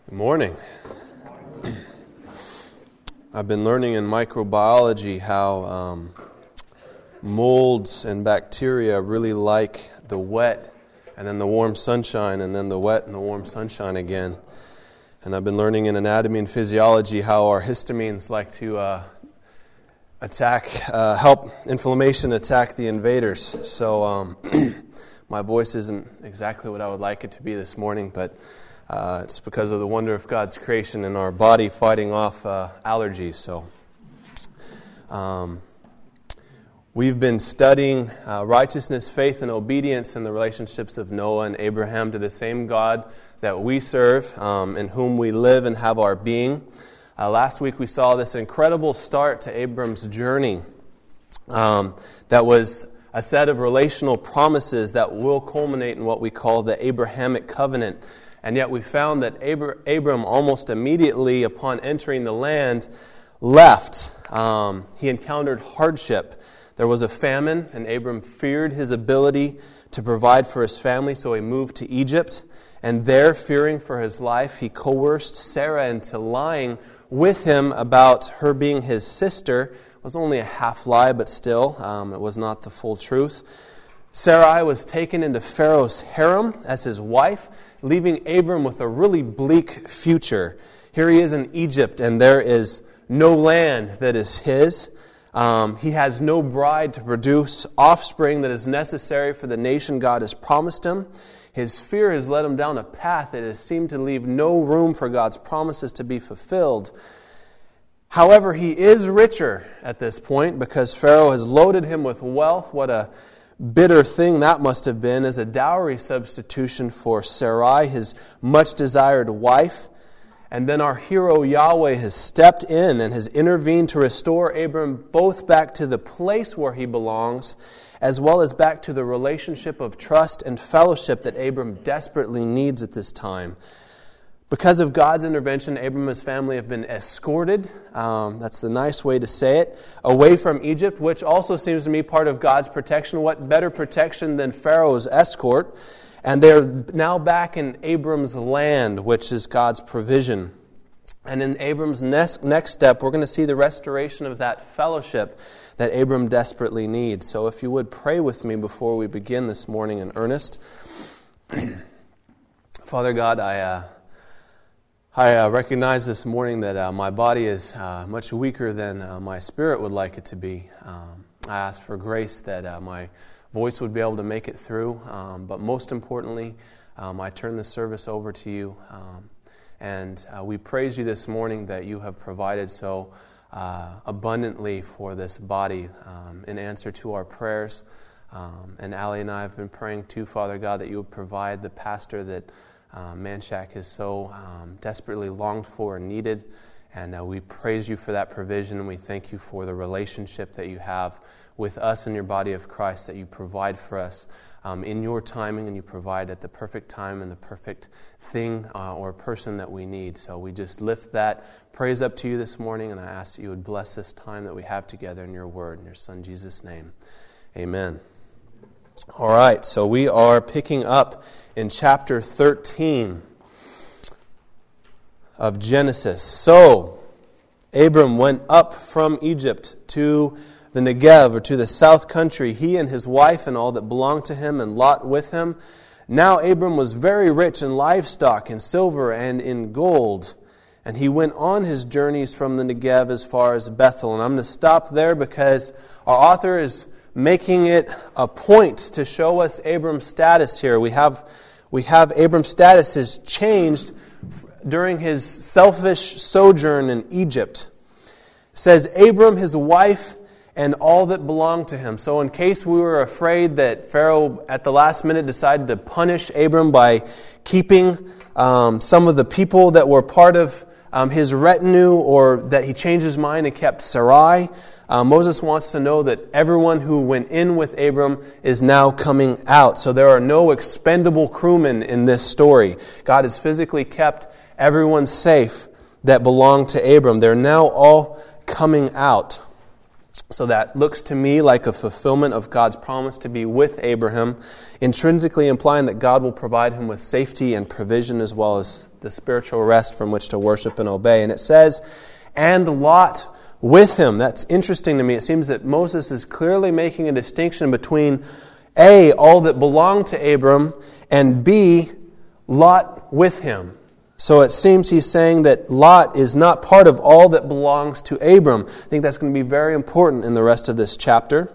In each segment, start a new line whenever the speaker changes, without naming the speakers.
Good morning. I've been learning in microbiology how molds and bacteria really like the wet and then the warm sunshine and then the wet and the warm sunshine again. And I've been learning in anatomy and physiology how our histamines like to help inflammation attack the invaders. So my voice isn't exactly what I would like it to be this morning, but it's because of the wonder of God's creation and our body fighting off allergies. So, we've been studying righteousness, faith, and obedience in the relationships of Noah and Abraham to the same God that we serve, in whom we live and have our being. Last week we saw this incredible start to Abram's journey that was a set of relational promises that will culminate in what we call the Abrahamic covenant. And yet we found that Abram almost immediately upon entering the land left. He encountered hardship. There was a famine, and Abram feared his ability to provide for his family, so he moved to Egypt. And there, fearing for his life, he coerced Sarah into lying with him about her being his sister. It was only a half lie, but still, it was not the full truth. Sarai was taken into Pharaoh's harem as his wife, leaving Abram with a really bleak future. Here he is in Egypt, and there is no land that is his. He has no bride to produce offspring that is necessary for the nation God has promised him. His fear has led him down a path that has seemed to leave no room for God's promises to be fulfilled. However, he is richer at this point because Pharaoh has loaded him with wealth. What a bitter thing that must have been as a dowry substitution for Sarai, his much-desired wife. And then our hero Yahweh has stepped in and has intervened to restore Abram both back to the place where he belongs, as well as back to the relationship of trust and fellowship that Abram desperately needs at this time. Because of God's intervention, Abram and his family have been escorted, that's the nice way to say it, away from Egypt, which also seems to me part of God's protection. What better protection than Pharaoh's escort? And they're now back in Abram's land, which is God's provision. And in Abram's next step, we're going to see the restoration of that fellowship that Abram desperately needs. So if you would pray with me before we begin this morning in earnest. Father God, I recognize this morning that my body is much weaker than my spirit would like it to be. I ask for grace that my voice would be able to make it through, but most importantly, I turn this service over to you, and we praise you this morning that you have provided so abundantly for this body in answer to our prayers. And Allie and I have been praying too, Father God, that you would provide the pastor that Manchac has so desperately longed for and needed, and we praise you for that provision, and we thank you for the relationship that you have with us in your body of Christ, that you provide for us in your timing, and you provide at the perfect time and the perfect thing or person that we need. So we just lift that praise up to you this morning, and I ask that you would bless this time that we have together in your word. In your Son Jesus' name, amen. All right, so we are picking up in chapter 13 of Genesis. So, Abram went up from Egypt to the Negev, or to the south country, he and his wife and all that belonged to him, and Lot with him. Now Abram was very rich in livestock, in silver, and in gold. And he went on his journeys from the Negev as far as Bethel. And I'm going to stop there because our author is making it a point to show us Abram's status here. We have Abram's status has changed during his selfish sojourn in Egypt. It says, Abram, his wife, and all that belonged to him. So in case we were afraid that Pharaoh at the last minute decided to punish Abram by keeping some of the people that were part of his retinue, or that he changed his mind and kept Sarai, Moses wants to know that everyone who went in with Abram is now coming out. So there are no expendable crewmen in this story. God has physically kept everyone safe that belonged to Abram. They're now all coming out. So that looks to me like a fulfillment of God's promise to be with Abraham, intrinsically implying that God will provide him with safety and provision as well as the spiritual rest from which to worship and obey. And it says, and Lot with him. That's interesting to me. It seems that Moses is clearly making a distinction between A, all that belonged to Abram, and B, Lot with him. So it seems he's saying that Lot is not part of all that belongs to Abram. I think that's going to be very important in the rest of this chapter.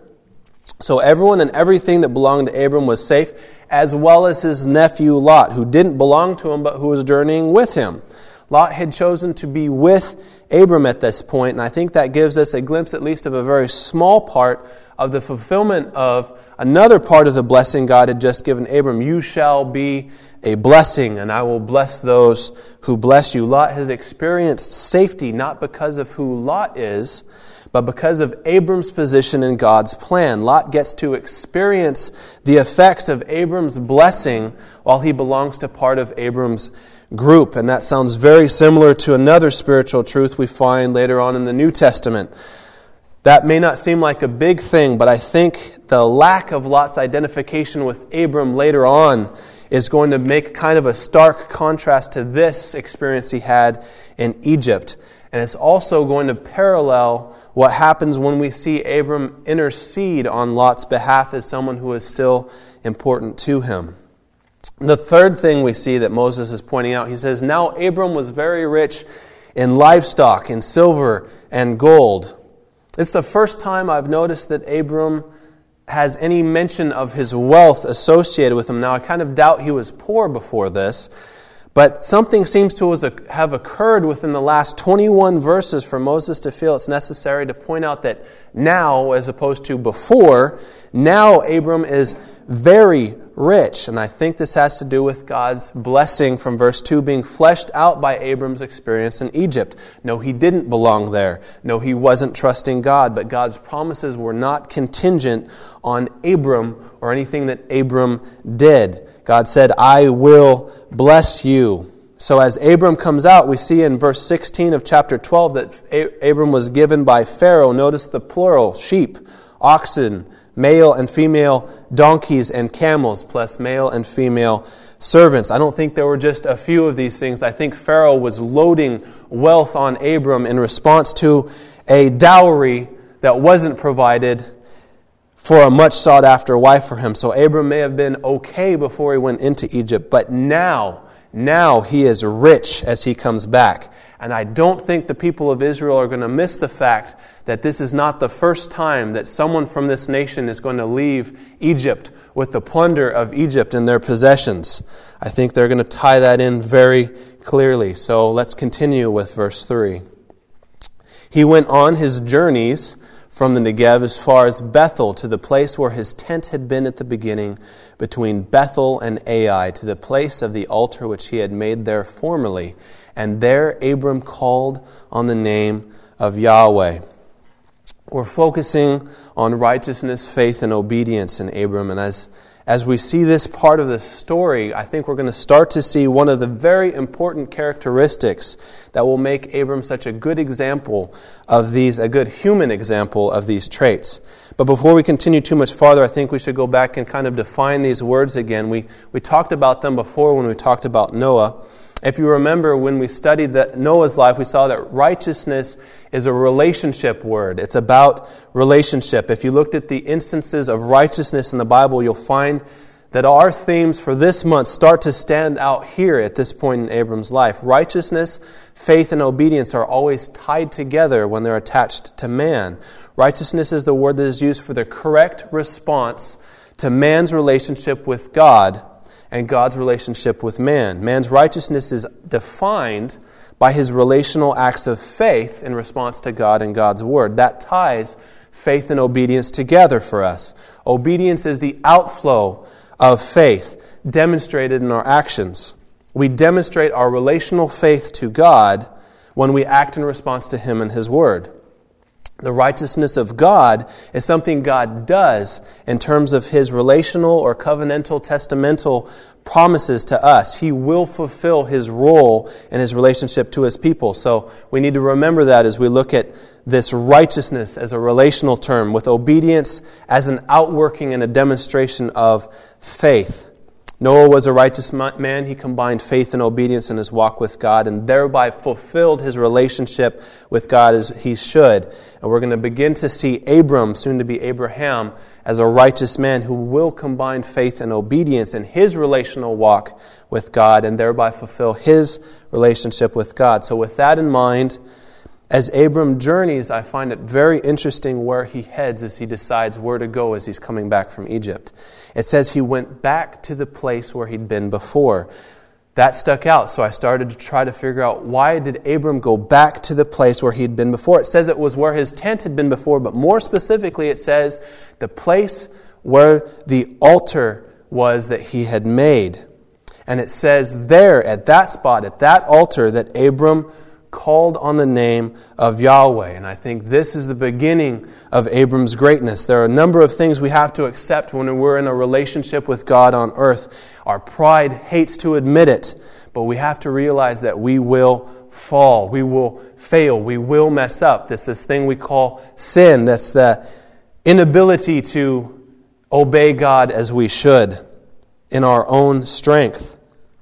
So everyone and everything that belonged to Abram was safe, as well as his nephew Lot, who didn't belong to him, but who was journeying with him. Lot had chosen to be with Abram at this point, and I think that gives us a glimpse at least of a very small part of the fulfillment of another part of the blessing God had just given Abram. You shall be a blessing, and I will bless those who bless you. Lot has experienced safety not because of who Lot is, but because of Abram's position in God's plan. Lot gets to experience the effects of Abram's blessing while he belongs to part of Abram's group. And that sounds very similar to another spiritual truth we find later on in the New Testament. That may not seem like a big thing, but I think the lack of Lot's identification with Abram later on is going to make kind of a stark contrast to this experience he had in Egypt. And it's also going to parallel what happens when we see Abram intercede on Lot's behalf as someone who is still important to him. The third thing we see that Moses is pointing out, he says, now Abram was very rich in livestock, in silver and gold. It's the first time I've noticed that Abram has any mention of his wealth associated with him. Now, I kind of doubt he was poor before this, but something seems to have occurred within the last 21 verses for Moses to feel it's necessary to point out that now, as opposed to before, now Abram is very rich. And I think this has to do with God's blessing from verse 2 being fleshed out by Abram's experience in Egypt. No, he didn't belong there. No, he wasn't trusting God. But God's promises were not contingent on Abram or anything that Abram did. God said, I will bless you. So as Abram comes out, we see in verse 16 of chapter 12 that Abram was given by Pharaoh. Notice the plural, sheep, oxen, male and female donkeys and camels, plus male and female servants. I don't think there were just a few of these things. I think Pharaoh was loading wealth on Abram in response to a dowry that wasn't provided for a much sought after wife for him. So Abram may have been okay before he went into Egypt, but now he is rich as he comes back. And I don't think the people of Israel are going to miss the fact that this is not the first time that someone from this nation is going to leave Egypt with the plunder of Egypt in their possessions. I think they're going to tie that in very clearly. So let's continue with verse 3. He went on his journeys from the Negev as far as Bethel, to the place where his tent had been at the beginning, between Bethel and Ai, to the place of the altar which he had made there formerly. And there Abram called on the name of Yahweh. We're focusing on righteousness, faith, and obedience in Abram. And as we see this part of the story, I think we're going to start to see one of the very important characteristics that will make Abram such a good example of these, a good human example of these traits. But before we continue too much farther, I think we should go back and kind of define these words again. We talked about them before when we talked about Noah. If you remember, when we studied Noah's life, we saw that righteousness is a relationship word. It's about relationship. If you looked at the instances of righteousness in the Bible, you'll find that our themes for this month start to stand out here at this point in Abram's life. Righteousness, faith, and obedience are always tied together when they're attached to man. Righteousness is the word that is used for the correct response to man's relationship with God and God's relationship with man. Man's righteousness is defined by his relational acts of faith in response to God and God's word. That ties faith and obedience together for us. Obedience is the outflow of faith demonstrated in our actions. We demonstrate our relational faith to God when we act in response to Him and His word. The righteousness of God is something God does in terms of His relational or covenantal, testamental promises to us. He will fulfill His role in His relationship to His people. So we need to remember that as we look at this righteousness as a relational term, with obedience as an outworking and a demonstration of faith. Noah was a righteous man. He combined faith and obedience in his walk with God and thereby fulfilled his relationship with God as he should. And we're going to begin to see Abram, soon to be Abraham, as a righteous man who will combine faith and obedience in his relational walk with God and thereby fulfill his relationship with God. So with that in mind, as Abram journeys, I find it very interesting where he heads as he decides where to go as he's coming back from Egypt. It says he went back to the place where he'd been before. That stuck out, so I started to try to figure out why did Abram go back to the place where he'd been before. It says it was where his tent had been before, but more specifically it says the place where the altar was that he had made. And it says there, at that spot, at that altar, that Abram called on the name of Yahweh. And I think this is the beginning of Abram's greatness. There are a number of things we have to accept when we're in a relationship with God on earth. Our pride hates to admit it, but we have to realize that we will fall, we will fail, we will mess up. This thing we call sin. That's the inability to obey God as we should in our own strength.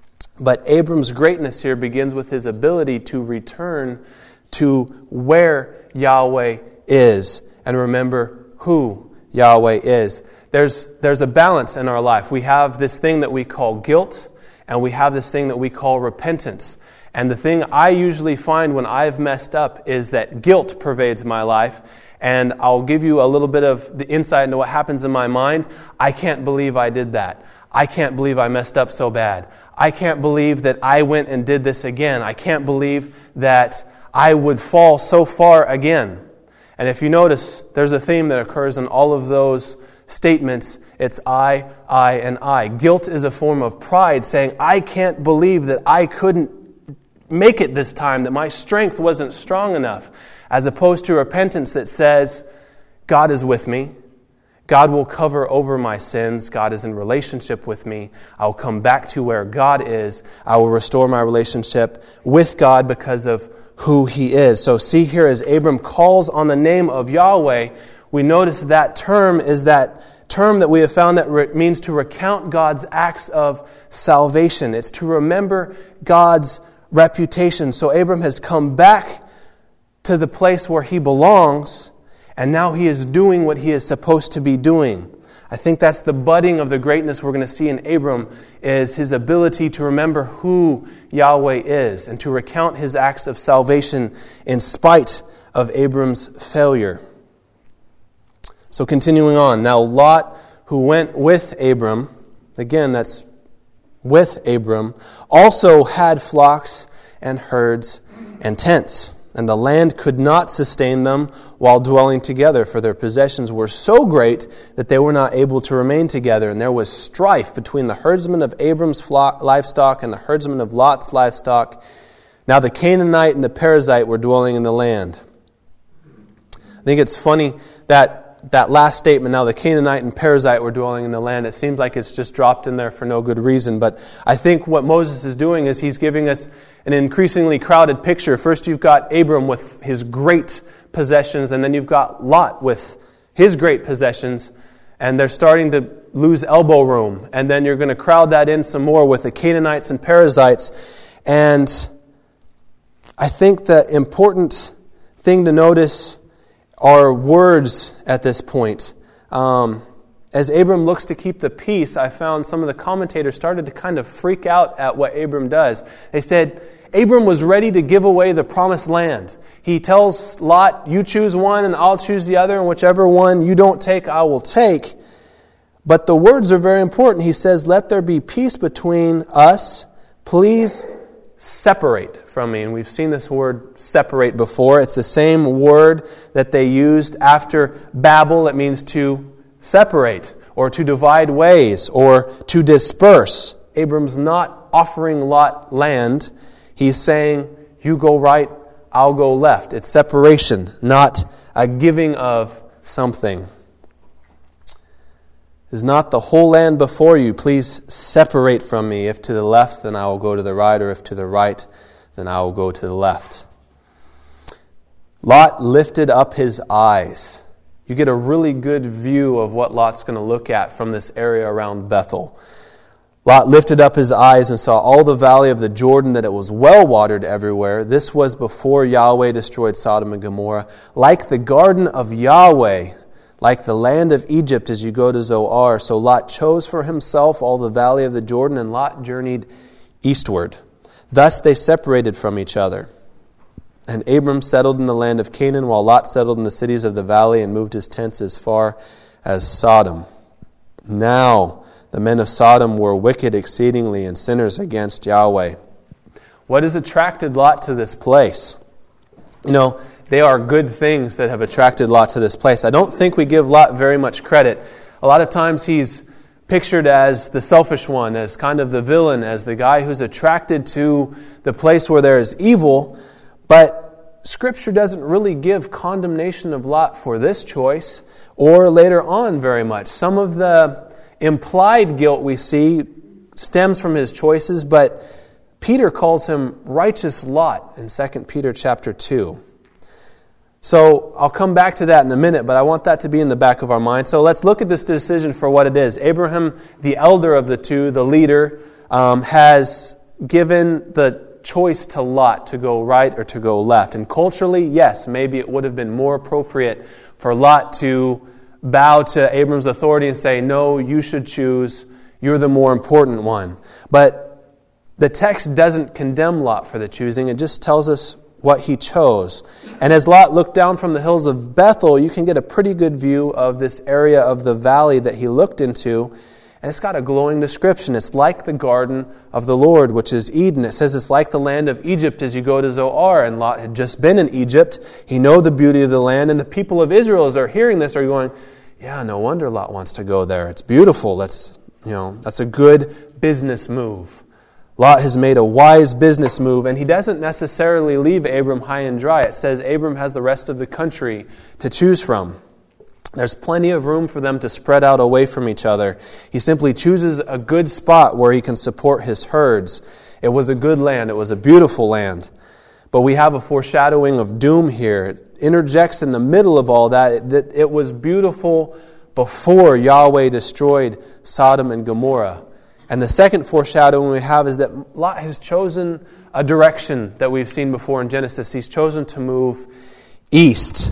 But Abram's greatness here begins with his ability to return to where Yahweh is and remember who Yahweh is. There's a balance in our life. We have this thing that we call guilt, and we have this thing that we call repentance. And the thing I usually find when I've messed up is that guilt pervades my life. And I'll give you a little bit of the insight into what happens in my mind. I can't believe I did that. I can't believe I messed up so bad. I can't believe that I went and did this again. I can't believe that I would fall so far again. And if you notice, there's a theme that occurs in all of those statements. It's I, and I. Guilt is a form of pride saying, I can't believe that I couldn't make it this time, that my strength wasn't strong enough. As opposed to repentance that says, God is with me. God will cover over my sins. God is in relationship with me. I will come back to where God is. I will restore my relationship with God because of who He is. So see here, as Abram calls on the name of Yahweh, we notice that term is that term that we have found that means to recount God's acts of salvation. It's to remember God's reputation. So Abram has come back to the place where he belongs, and now he is doing what he is supposed to be doing. I think that's the budding of the greatness we're going to see in Abram, is his ability to remember who Yahweh is and to recount his acts of salvation in spite of Abram's failure. So continuing on, now Lot, who went with Abram, again that's with Abram, also had flocks and herds and tents. And the land could not sustain them while dwelling together, for their possessions were so great that they were not able to remain together. And there was strife between the herdsmen of Abram's livestock and the herdsmen of Lot's livestock. Now the Canaanite and the Perizzite were dwelling in the land. I think it's funny that last statement, now the Canaanite and Perizzite were dwelling in the land, it seems like it's just dropped in there for no good reason. But I think what Moses is doing is he's giving us an increasingly crowded picture. First you've got Abram with his great possessions, and then you've got Lot with his great possessions, and they're starting to lose elbow room. And then you're going to crowd that in some more with the Canaanites and Perizzites. And I think the important thing to notice are words at this point. As Abram looks to keep the peace, I found some of the commentators started to kind of freak out at what Abram does. They said, Abram was ready to give away the promised land. He tells Lot, you choose one and I'll choose the other, and whichever one you don't take, I will take. But the words are very important. He says, let there be peace between us. Please separate from me. And we've seen this word separate before. It's the same word that they used after Babel. It means to separate or to divide ways or to disperse. Abram's not offering Lot land. He's saying, you go right, I'll go left. It's separation, not a giving of something. Is not the whole land before you? Please separate from me. If to the left, then I will go to the right, or if to the right, then I will go to the left. Lot lifted up his eyes. You get a really good view of what Lot's going to look at from this area around Bethel. Lot lifted up his eyes and saw all the valley of the Jordan, that it was well watered everywhere. This was before Yahweh destroyed Sodom and Gomorrah. Like the garden of Yahweh, like the land of Egypt as you go to Zoar. So Lot chose for himself all the valley of the Jordan, and Lot journeyed eastward. Thus they separated from each other. And Abram settled in the land of Canaan, while Lot settled in the cities of the valley and moved his tents as far as Sodom. Now the men of Sodom were wicked exceedingly and sinners against Yahweh. What has attracted Lot to this place? They are good things that have attracted Lot to this place. I don't think we give Lot very much credit. A lot of times he's pictured as the selfish one, as kind of the villain, as the guy who's attracted to the place where there is evil. But Scripture doesn't really give condemnation of Lot for this choice or later on very much. Some of the implied guilt we see stems from his choices, but Peter calls him righteous Lot in 2 Peter chapter 2. So I'll come back to that in a minute, but I want that to be in the back of our mind. So let's look at this decision for what it is. Abraham, the elder of the two, the leader, has given the choice to Lot to go right or to go left. And culturally, yes, maybe it would have been more appropriate for Lot to bow to Abram's authority and say, no, you should choose, you're the more important one. But the text doesn't condemn Lot for the choosing, it just tells us what he chose. And as Lot looked down from the hills of Bethel, you can get a pretty good view of this area of the valley that he looked into. And it's got a glowing description. It's like the garden of the Lord, which is Eden. It says it's like the land of Egypt as you go to Zoar. And Lot had just been in Egypt. He knew the beauty of the land. And the people of Israel, as they're hearing this, are going, yeah, no wonder Lot wants to go there. It's beautiful. That's a good business move. Lot has made a wise business move, and he doesn't necessarily leave Abram high and dry. It says Abram has the rest of the country to choose from. There's plenty of room for them to spread out away from each other. He simply chooses a good spot where he can support his herds. It was a good land. It was a beautiful land. But we have a foreshadowing of doom here. It interjects in the middle of all that it was beautiful before Yahweh destroyed Sodom and Gomorrah. And the second foreshadowing we have is that Lot has chosen a direction that we've seen before in Genesis. He's chosen to move east.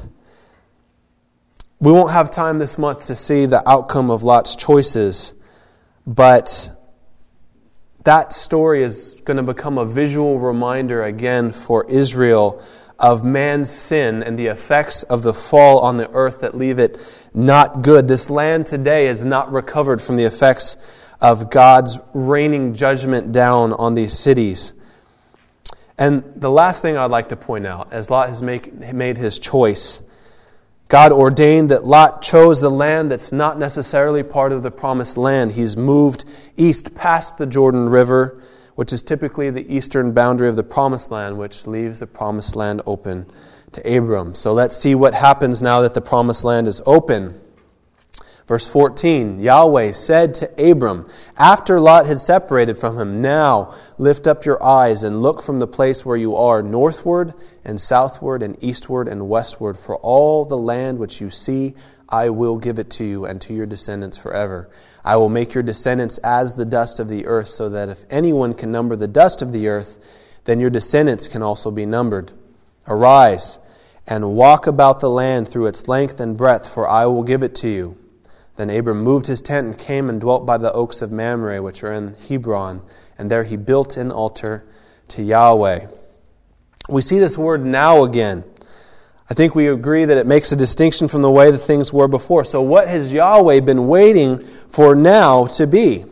We won't have time this month to see the outcome of Lot's choices, but that story is going to become a visual reminder again for Israel of man's sin and the effects of the fall on the earth that leave it not good. This land today is not recovered from the effects of God's raining judgment down on these cities. And the last thing I'd like to point out, as Lot has made his choice, God ordained that Lot chose the land that's not necessarily part of the promised land. He's moved east past the Jordan River, which is typically the eastern boundary of the promised land, which leaves the promised land open to Abram. So let's see what happens now that the promised land is open. Verse 14, Yahweh said to Abram, after Lot had separated from him, now lift up your eyes and look from the place where you are, northward and southward and eastward and westward. For all the land which you see, I will give it to you and to your descendants forever. I will make your descendants as the dust of the earth, so that if anyone can number the dust of the earth, then your descendants can also be numbered. Arise and walk about the land through its length and breadth, for I will give it to you. Then Abram moved his tent and came and dwelt by the oaks of Mamre, which are in Hebron, and there he built an altar to Yahweh. We see this word now again. I think we agree that it makes a distinction from the way the things were before. So what has Yahweh been waiting for now to be?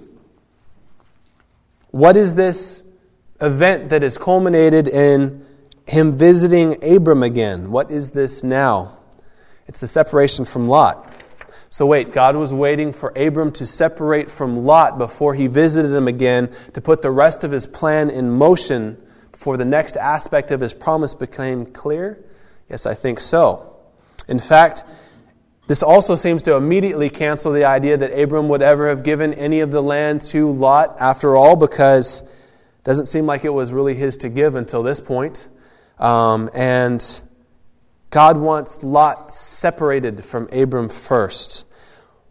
What is this event that has culminated in him visiting Abram again? What is this now? It's the separation from Lot. So wait, God was waiting for Abram to separate from Lot before he visited him again to put the rest of his plan in motion before the next aspect of his promise became clear? Yes, I think so. In fact, this also seems to immediately cancel the idea that Abram would ever have given any of the land to Lot after all, because it doesn't seem like it was really his to give until this point. And God wants Lot separated from Abram first.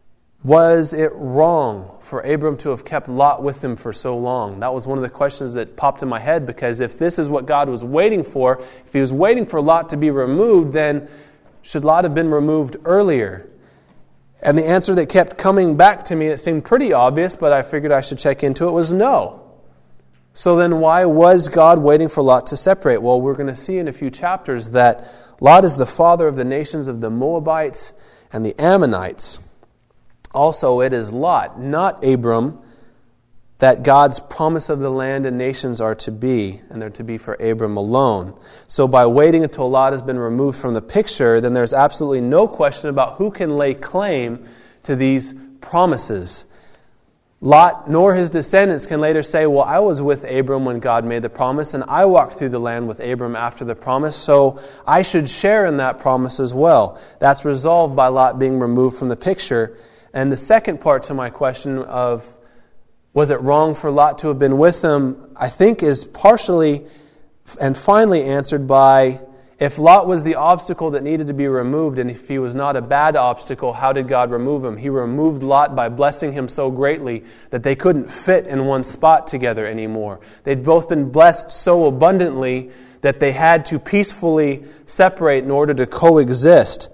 Was it wrong for Abram to have kept Lot with him for so long? That was one of the questions that popped in my head, because if this is what God was waiting for, if He was waiting for Lot to be removed, then should Lot have been removed earlier? And the answer that kept coming back to me, it seemed pretty obvious, but I figured I should check into it, was no. So then why was God waiting for Lot to separate? Well, we're going to see in a few chapters that Lot is the father of the nations of the Moabites and the Ammonites. Also, it is Lot, not Abram, that God's promise of the land and nations are to be, and they're to be for Abram alone. So by waiting until Lot has been removed from the picture, then there's absolutely no question about who can lay claim to these promises. Lot nor his descendants can later say, well, I was with Abram when God made the promise, and I walked through the land with Abram after the promise, so I should share in that promise as well. That's resolved by Lot being removed from the picture. And the second part to my question of, was it wrong for Lot to have been with them, I think is partially and finally answered by, if Lot was the obstacle that needed to be removed, and if he was not a bad obstacle, how did God remove him? He removed Lot by blessing him so greatly that they couldn't fit in one spot together anymore. They'd both been blessed so abundantly that they had to peacefully separate in order to coexist.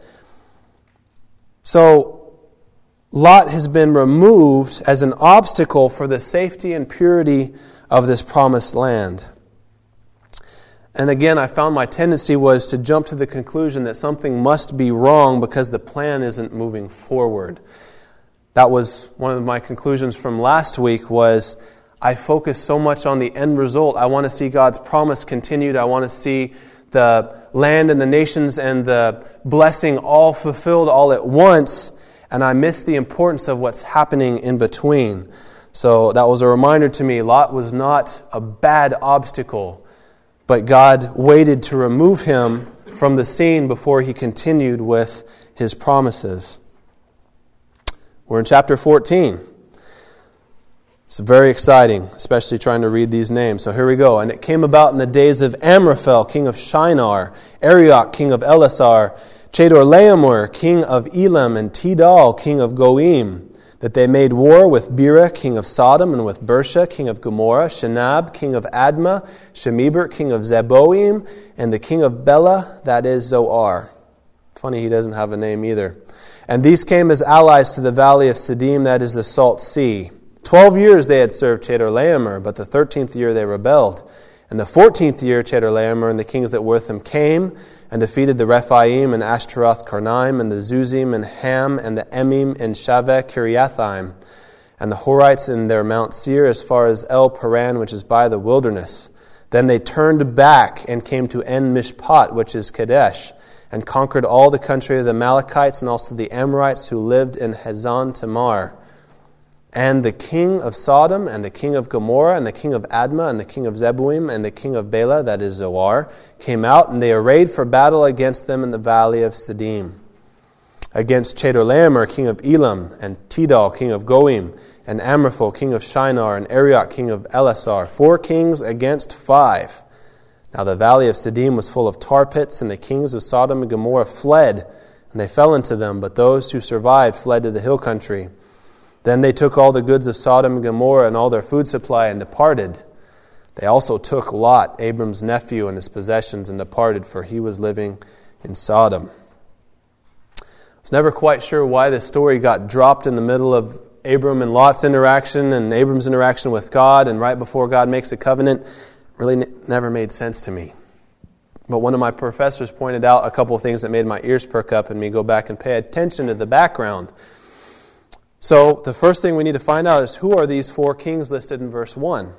So Lot has been removed as an obstacle for the safety and purity of this promised land. And again, I found my tendency was to jump to the conclusion that something must be wrong because the plan isn't moving forward. That was one of my conclusions from last week, was I focus so much on the end result. I want to see God's promise continued. I want to see the land and the nations and the blessing all fulfilled all at once. And I miss the importance of what's happening in between. So that was a reminder to me, Lot was not a bad obstacle, but God waited to remove him from the scene before He continued with His promises. We're in chapter 14. It's very exciting, especially trying to read these names. So here we go. And it came about in the days of Amraphel, king of Shinar, Arioch, king of Elasar, Chedorlaomer, king of Elam, and Tidal, king of Goim, that they made war with Bera, king of Sodom, and with Bersha, king of Gomorrah, Shenab, king of Admah, Shemeber, king of Zeboim, and the king of Bela, that is Zoar. Funny he doesn't have a name either. And these came as allies to the valley of Siddim, that is the Salt Sea. 12 years they had served Chedorlaomer, but the 13th year they rebelled. And the 14th year Chedorlaomer and the kings that were with him came and defeated the Rephaim and Ashtaroth Karnaim and the Zuzim and Ham and the Emim and Shaveh Kiriathaim and the Horites in their Mount Seir as far as El Paran, which is by the wilderness. Then they turned back and came to En Mishpat, which is Kadesh, and conquered all the country of the Amalekites and also the Amorites who lived in Hazan Tamar. And the king of Sodom, and the king of Gomorrah, and the king of Admah, and the king of Zeboim, and the king of Bela, that is Zoar, came out, and they arrayed for battle against them in the valley of Siddim. Against Chedorlaomer, king of Elam, and Tidal, king of Goim, and Amraphel, king of Shinar, and Arioch, king of Elasar, 4 kings against 5. Now the valley of Siddim was full of tar pits, and the kings of Sodom and Gomorrah fled, and they fell into them, but those who survived fled to the hill country. Then they took all the goods of Sodom and Gomorrah and all their food supply and departed. They also took Lot, Abram's nephew, and his possessions and departed, for he was living in Sodom. I was never quite sure why this story got dropped in the middle of Abram and Lot's interaction and Abram's interaction with God and right before God makes a covenant. Really never made sense to me. But one of my professors pointed out a couple of things that made my ears perk up and me go back and pay attention to the background. So the first thing we need to find out is, who are these 4 kings listed in verse 1?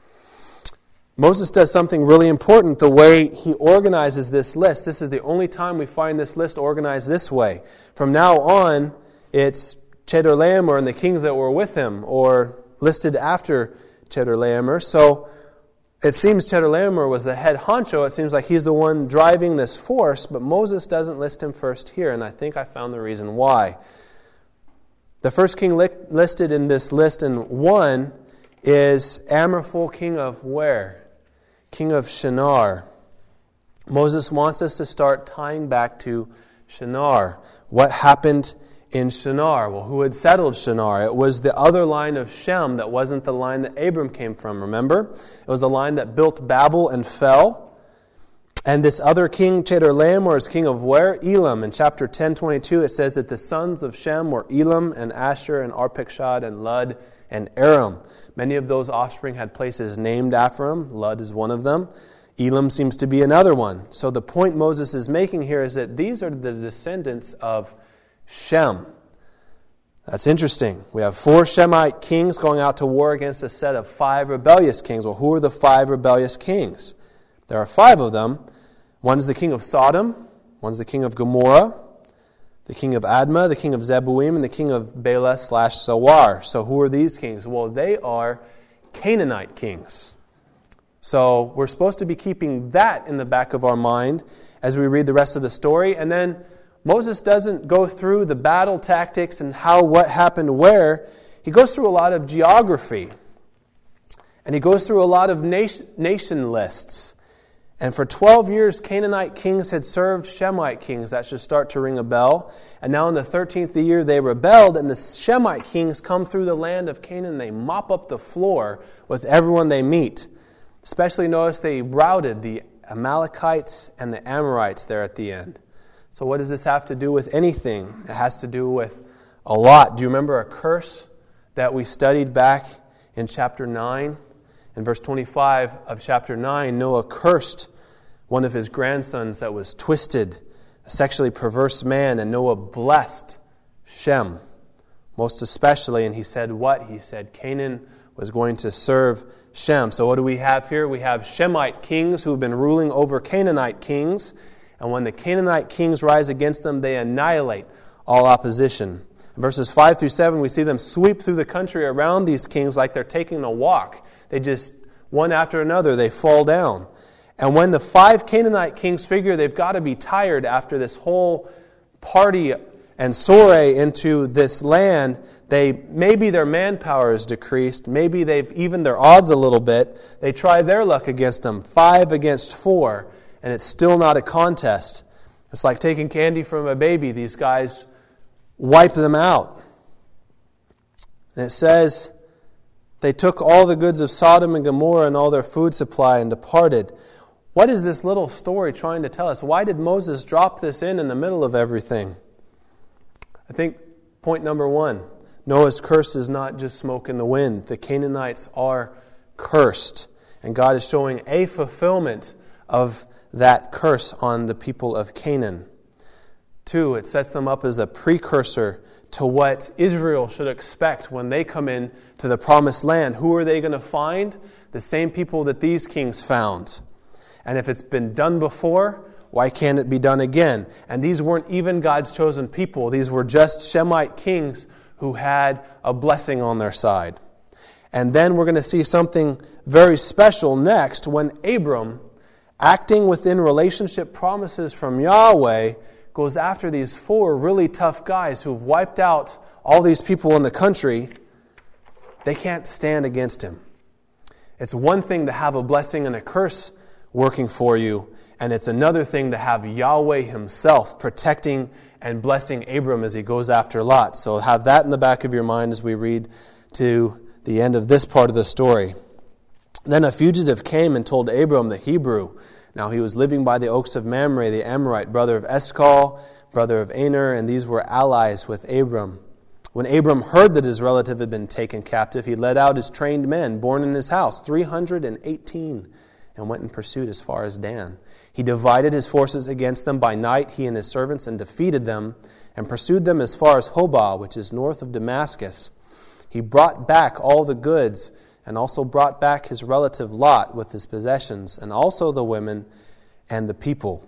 Moses does something really important the way he organizes this list. This is the only time we find this list organized this way. From now on, it's Chedorlaomer and the kings that were with him, or listed after Chedorlaomer. So it seems Chedorlaomer was the head honcho. It seems like he's the one driving this force, but Moses doesn't list him first here, and I think I found the reason why. The first king listed in this list in 1 is Amraphel, king of where? King of Shinar. Moses wants us to start tying back to Shinar. What happened in Shinar. Well, who had settled Shinar? It was the other line of Shem that wasn't the line that Abram came from, remember? It was the line that built Babel and fell. And this other king, Chedorlaomer, is king of where? Elam. In chapter 10:22, it says that the sons of Shem were Elam and Asher and Arpachshad and Lud and Aram. Many of those offspring had places named after them. Lud is one of them. Elam seems to be another one. So the point Moses is making here is that these are the descendants of Shem. That's interesting. We have 4 Shemite kings going out to war against a set of 5 rebellious kings. Well, who are the 5 rebellious kings? There are 5 of them. One is the king of Sodom, one is the king of Gomorrah, the king of Admah, the king of Zeboim, and the king of Bela/Sawar. So who are these kings? Well, they are Canaanite kings. So we're supposed to be keeping that in the back of our mind as we read the rest of the story. And then Moses doesn't go through the battle tactics and what happened where. He goes through a lot of geography. And he goes through a lot of nation lists. And for 12 years, Canaanite kings had served Shemite kings. That should start to ring a bell. And now in the 13th year, they rebelled, and the Shemite kings come through the land of Canaan. They mop up the floor with everyone they meet. Especially notice they routed the Amalekites and the Amorites there at the end. So what does this have to do with anything? It has to do with a lot. Do you remember a curse that we studied back in chapter 9? In verse 25 of chapter 9, Noah cursed one of his grandsons that was twisted, a sexually perverse man, and Noah blessed Shem, most especially. And he said what? He said Canaan was going to serve Shem. So what do we have here? We have Shemite kings who have been ruling over Canaanite kings. And when the Canaanite kings rise against them, they annihilate all opposition. In verses 5 through 7, we see them sweep through the country around these kings like they're taking a walk. They just, one after another, they fall down. And when the 5 Canaanite kings figure they've got to be tired after this whole party and soiree into this land, maybe their manpower is decreased, maybe they've evened their odds a little bit. They try their luck against them, 5 against 4, and it's still not a contest. It's like taking candy from a baby. These guys wipe them out. And it says, they took all the goods of Sodom and Gomorrah and all their food supply and departed. What is this little story trying to tell us? Why did Moses drop this in the middle of everything? I think point number 1, Noah's curse is not just smoke in the wind. The Canaanites are cursed. And God is showing a fulfillment of that curse on the people of Canaan. 2, it sets them up as a precursor to what Israel should expect when they come in to the promised land. Who are they going to find? The same people that these kings found. And if it's been done before, why can't it be done again? And these weren't even God's chosen people. These were just Shemite kings who had a blessing on their side. And then we're going to see something very special next when Abram, acting within relationship promises from Yahweh, goes after these 4 really tough guys who've wiped out all these people in the country. They can't stand against him. It's one thing to have a blessing and a curse working for you, and it's another thing to have Yahweh himself protecting and blessing Abram as he goes after Lot. So have that in the back of your mind as we read to the end of this part of the story. Then a fugitive came and told Abram the Hebrew. Now he was living by the oaks of Mamre, the Amorite, brother of Eshcol, brother of Aner, and these were allies with Abram. When Abram heard that his relative had been taken captive, he led out his trained men, born in his house, 318, and went in pursuit as far as Dan. He divided his forces against them by night, he and his servants, and defeated them, and pursued them as far as Hobah, which is north of Damascus. He brought back all the goods, and also brought back his relative Lot with his possessions, and also the women and the people.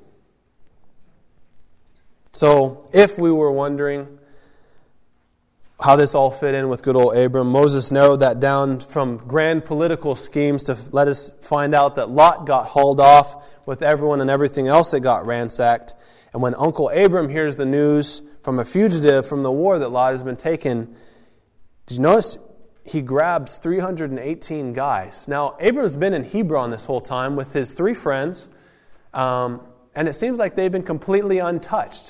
So, if we were wondering how this all fit in with good old Abram, Moses narrowed that down from grand political schemes to let us find out that Lot got hauled off with everyone and everything else that got ransacked. And when Uncle Abram hears the news from a fugitive from the war that Lot has been taken, did you notice he grabs 318 guys? Now, Abram's been in Hebron this whole time with his 3 friends, and it seems like they've been completely untouched.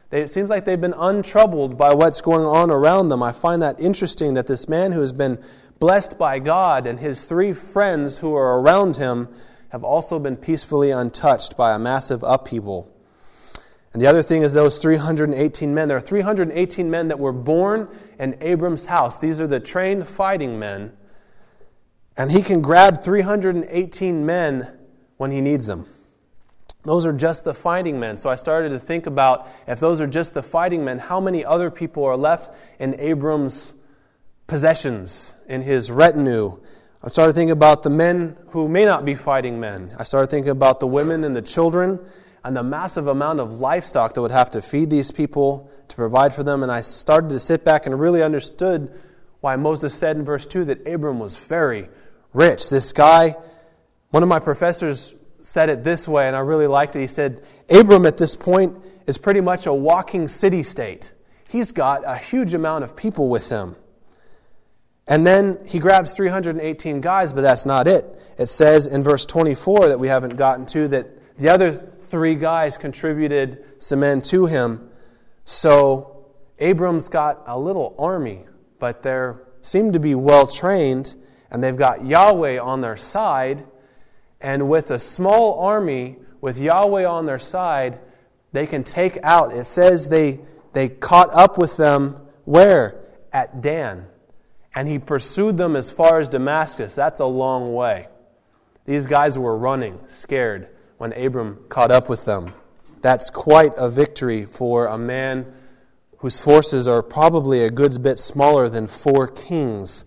It seems like they've been untroubled by what's going on around them. I find that interesting that this man who has been blessed by God and his 3 friends who are around him have also been peacefully untouched by a massive upheaval. And the other thing is those 318 men. There are 318 men that were born in Abram's house. These are the trained fighting men. And he can grab 318 men when he needs them. Those are just the fighting men. So I started to think about, if those are just the fighting men, how many other people are left in Abram's possessions, in his retinue? I started thinking about the men who may not be fighting men. I started thinking about the women and the children and the massive amount of livestock that would have to feed these people to provide for them. And I started to sit back and really understood why Moses said in verse 2 that Abram was very rich. This guy, one of my professors said it this way, and I really liked it. He said, Abram at this point is pretty much a walking city-state. He's got a huge amount of people with him. And then he grabs 318 guys, but that's not it. It says in verse 24 that we haven't gotten to, that the other 3 guys contributed some men to him. So Abram's got a little army, but they seem to be well-trained, and they've got Yahweh on their side. And with a small army, with Yahweh on their side, they can take out. It says they caught up with them where? At Dan. And he pursued them as far as Damascus. That's a long way. These guys were running, scared, when Abram caught up with them. That's quite a victory for a man whose forces are probably a good bit smaller than 4 kings.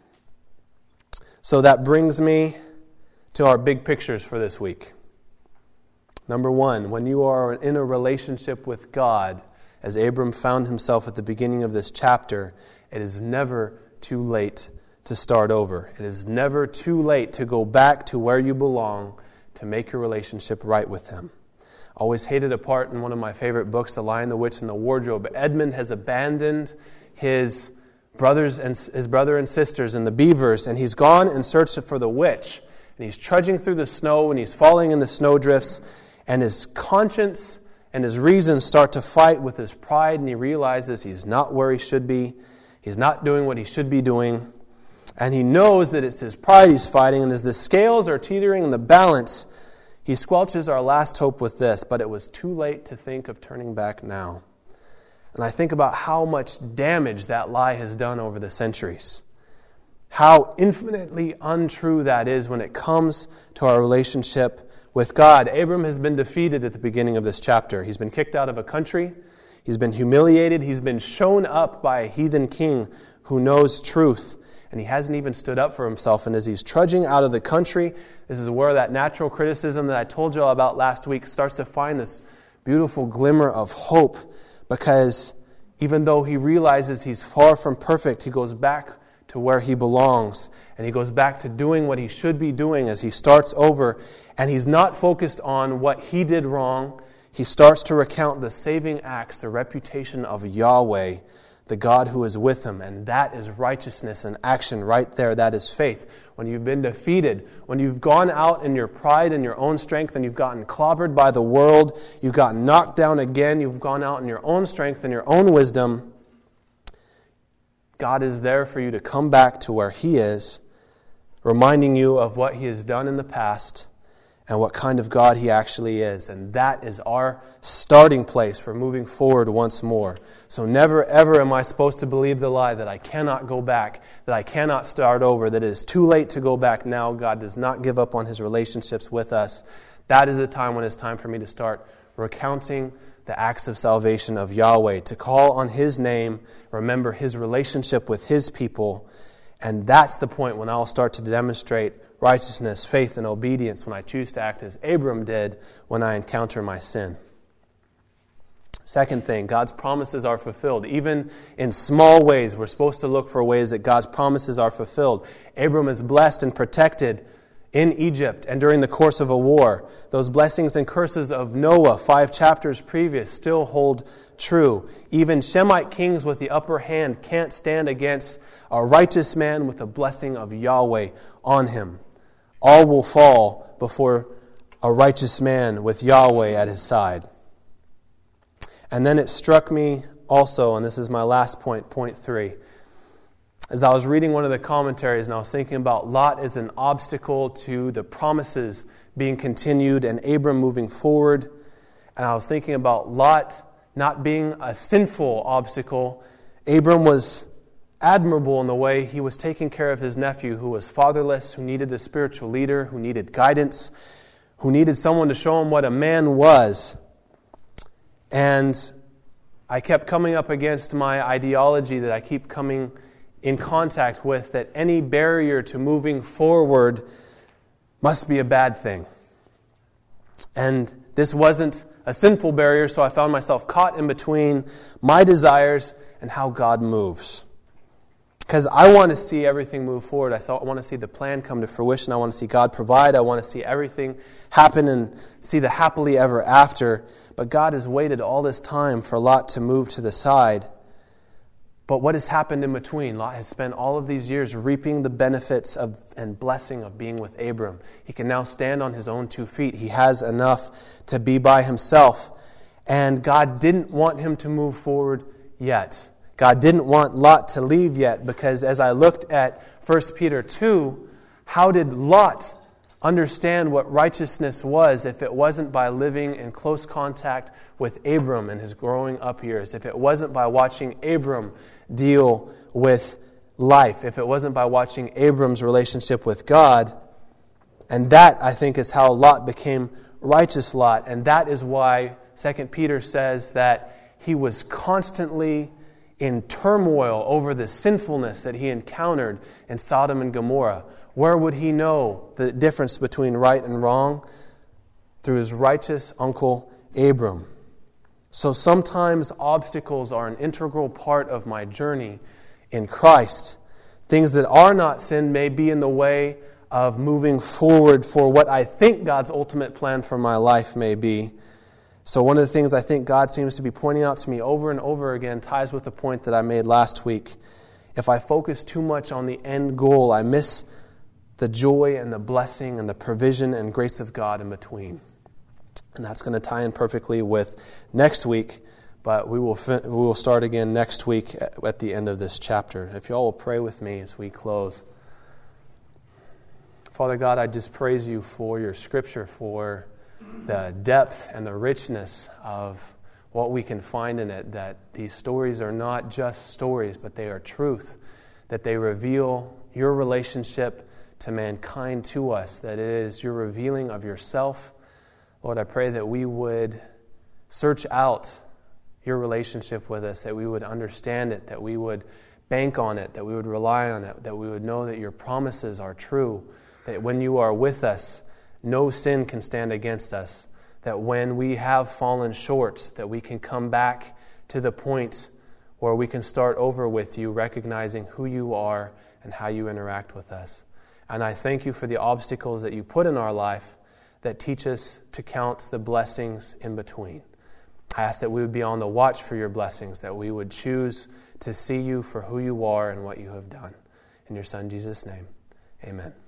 So that brings me to our big pictures for this week. Number 1, when you are in a relationship with God, as Abram found himself at the beginning of this chapter, it is never too late to start over. It is never too late to go back to where you belong, to make your relationship right with Him. I always hated a part in one of my favorite books, The Lion, the Witch, and the Wardrobe. Edmund has abandoned his brother and sisters and the beavers, and he's gone in search for the witch. And he's trudging through the snow, and he's falling in the snowdrifts, and his conscience and his reason start to fight with his pride, and he realizes he's not where he should be. He's not doing what he should be doing. And he knows that it's his pride he's fighting, and as the scales are teetering in the balance, he squelches our last hope with this, but it was too late to think of turning back now. And I think about how much damage that lie has done over the centuries. How infinitely untrue that is when it comes to our relationship with God. Abram has been defeated at the beginning of this chapter. He's been kicked out of a country. He's been humiliated. He's been shown up by a heathen king who knows truth. And he hasn't even stood up for himself. And as he's trudging out of the country, this is where that natural criticism that I told you all about last week starts to find this beautiful glimmer of hope. Because even though he realizes he's far from perfect, he goes back to where he belongs. And he goes back to doing what he should be doing as he starts over. And he's not focused on what he did wrong. He starts to recount the saving acts, the reputation of Yahweh, the God who is with him. And that is righteousness in action right there. That is faith. When you've been defeated, when you've gone out in your pride and your own strength and you've gotten clobbered by the world, you've gotten knocked down again, you've gone out in your own strength and your own wisdom, God is there for you to come back to where He is, reminding you of what He has done in the past and what kind of God He actually is. And that is our starting place for moving forward once more. So never ever am I supposed to believe the lie that I cannot go back, that I cannot start over, that it is too late to go back now. God does not give up on His relationships with us. That is the time when it's time for me to start recounting the acts of salvation of Yahweh, to call on His name, remember His relationship with His people, and that's the point when I'll start to demonstrate righteousness, faith, and obedience when I choose to act as Abram did when I encounter my sin. Second thing, God's promises are fulfilled. Even in small ways, we're supposed to look for ways that God's promises are fulfilled. Abram is blessed and protected in Egypt and during the course of a war. Those blessings and curses of Noah, 5 chapters previous, still hold true. Even Shemite kings with the upper hand can't stand against a righteous man with the blessing of Yahweh on him. All will fall before a righteous man with Yahweh at his side. And then it struck me also, and this is my last point, point 3. As I was reading one of the commentaries and I was thinking about Lot as an obstacle to the promises being continued and Abram moving forward, and I was thinking about Lot not being a sinful obstacle. Abram was admirable in the way he was taking care of his nephew who was fatherless, who needed a spiritual leader, who needed guidance, who needed someone to show him what a man was. And I kept coming up against my ideology that I keep coming in contact with, that any barrier to moving forward must be a bad thing. And this wasn't a sinful barrier, so I found myself caught in between my desires and how God moves. Because I want to see everything move forward. I want to see the plan come to fruition. I want to see God provide. I want to see everything happen and see the happily ever after. But God has waited all this time for Lot to move to the side. But what has happened in between? Lot has spent all of these years reaping the benefits of and blessing of being with Abram. He can now stand on his own 2 feet. He has enough to be by himself. And God didn't want him to move forward yet. God didn't want Lot to leave yet, because as I looked at 1 Peter 2, how did Lot understand what righteousness was if it wasn't by living in close contact with Abram in his growing up years, if it wasn't by watching Abram deal with life, if it wasn't by watching Abram's relationship with God? And that, I think, is how Lot became righteous Lot. And that is why 2 Peter says that he was constantly in turmoil over the sinfulness that he encountered in Sodom and Gomorrah. Where would he know the difference between right and wrong? Through his righteous uncle Abram. So sometimes obstacles are an integral part of my journey in Christ. Things that are not sin may be in the way of moving forward for what I think God's ultimate plan for my life may be. So one of the things I think God seems to be pointing out to me over and over again ties with the point that I made last week. If I focus too much on the end goal, I miss the joy and the blessing and the provision and grace of God in between. And that's going to tie in perfectly with next week, but we will start again next week at the end of this chapter. If you all will pray with me as we close. Father God, I just praise you for your Scripture, for the depth and the richness of what we can find in it, that these stories are not just stories, but they are truth, that they reveal your relationship to mankind, to us, that it is your revealing of yourself. Lord, I pray that we would search out your relationship with us, that we would understand it, that we would bank on it, that we would rely on it, that we would know that your promises are true, that when you are with us, no sin can stand against us, that when we have fallen short, that we can come back to the point where we can start over with you, recognizing who you are and how you interact with us. And I thank you for the obstacles that you put in our life that teach us to count the blessings in between. I ask that we would be on the watch for your blessings, that we would choose to see you for who you are and what you have done. In your Son, Jesus' name, amen.